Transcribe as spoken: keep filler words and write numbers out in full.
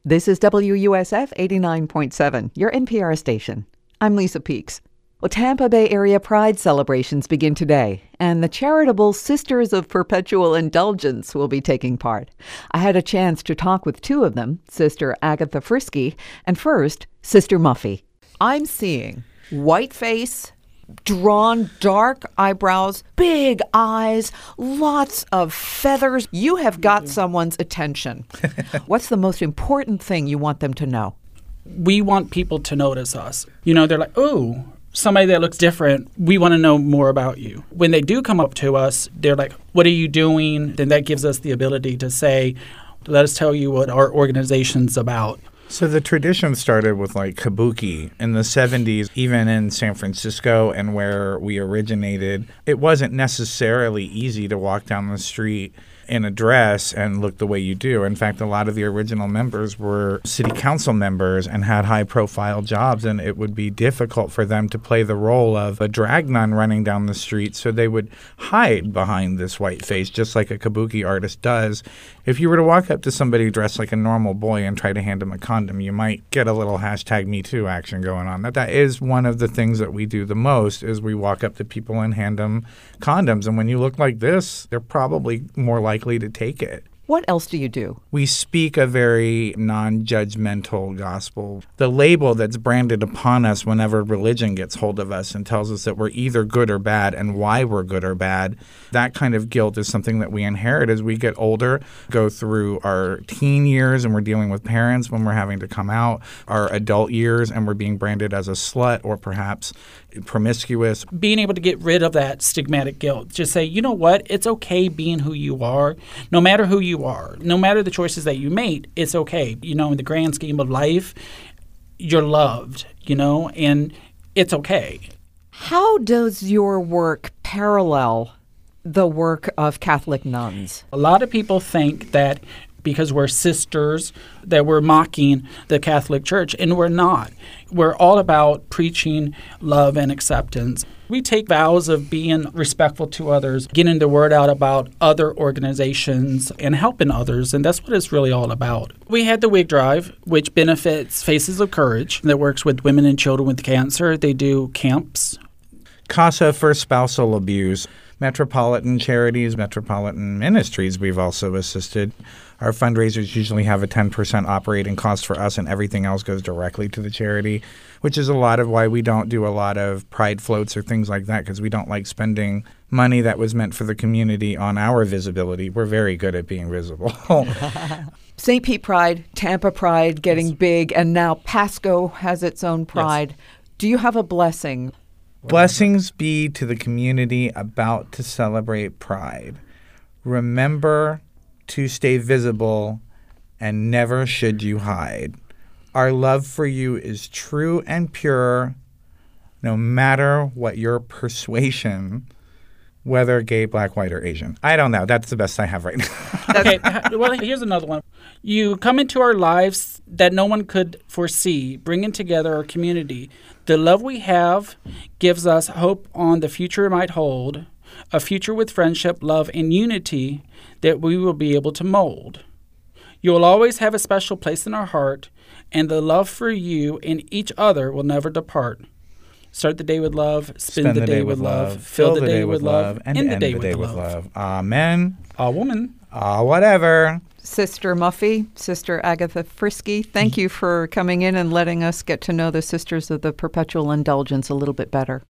This is W U S F eighty-nine point seven, your N P R station. I'm Lisa Peeks. Well, Tampa Bay Area Pride celebrations begin today, and the charitable Sisters of Perpetual Indulgence will be taking part. I had a chance to talk with two of them, Sister Agatha Frisky, and first, Sister Muffy. I'm seeing white face, drawn dark eyebrows, big eyes, lots of feathers. You have got someone's attention. What's the most important thing you want them to know? We want people to notice us. You know, they're like, oh, somebody that looks different, we want to know more about you. When they do come up to us, they're like, what are you doing? Then that gives us the ability to say, let us tell you what our organization's about. So the tradition started with like kabuki in the seventies, even in San Francisco and where we originated. It wasn't necessarily easy to walk down the street in a dress and look the way you do. In fact, a lot of the original members were city council members and had high-profile jobs, and it would be difficult for them to play the role of a drag nun running down the street, so they would hide behind this white face, just like a kabuki artist does. If you were to walk up to somebody dressed like a normal boy and try to hand them a condom, you might get a little hashtag Me Too action going on. That that is one of the things that we do the most, is we walk up to people and hand them condoms. And when you look like this, they're probably more likely to take it. What else do you do? We speak a very non-judgmental gospel. The label that's branded upon us whenever religion gets hold of us and tells us that we're either good or bad and why we're good or bad, that kind of guilt is something that we inherit as we get older, go through our teen years and we're dealing with parents when we're having to come out, our adult years and we're being branded as a slut or perhaps promiscuous. Being able to get rid of that stigmatic guilt. Just say, you know what? It's okay being who you are, no matter who you are. No matter the choices that you make, it's okay. You know, in the grand scheme of life, you're loved, you know, and it's okay. How does your work parallel the work of Catholic nuns? A lot of people think that because we're sisters, that we're mocking the Catholic Church, and we're not. We're all about preaching love and acceptance. We take vows of being respectful to others, getting the word out about other organizations, and helping others, and that's what it's really all about. We had the Wig Drive, which benefits Faces of Courage, that works with women and children with cancer. They do camps. CASA for spousal abuse. Metropolitan Charities, Metropolitan Ministries we've also assisted. Our fundraisers usually have a ten percent operating cost for us, and everything else goes directly to the charity, which is a lot of why we don't do a lot of pride floats or things like that, because we don't like spending money that was meant for the community on our visibility. We're very good at being visible. Saint Pete Pride, Tampa Pride getting yes. big, and now Pasco has its own pride. Yes. Do you have a blessing? Blessings be to the community about to celebrate Pride. Remember to stay visible, and never should you hide. Our love for you is true and pure, no matter what your persuasion, whether gay, black, white, or Asian. I don't know. That's the best I have right now. Okay, well, here's another one. You come into our lives that no one could foresee, bringing together our community. The love we have gives us hope on the future it might hold, a future with friendship, love, and unity that we will be able to mold. You will always have a special place in our heart, and the love for you and each other will never depart. Start the day with love, spend, spend the, the day, day with love, love fill the, the day, day with love, and end the day, the day with, with love. love. Amen. A woman. Ah, whatever. Sister Muffy, Sister Agatha Frisky, thank you for coming in and letting us get to know the Sisters of the Perpetual Indulgence a little bit better.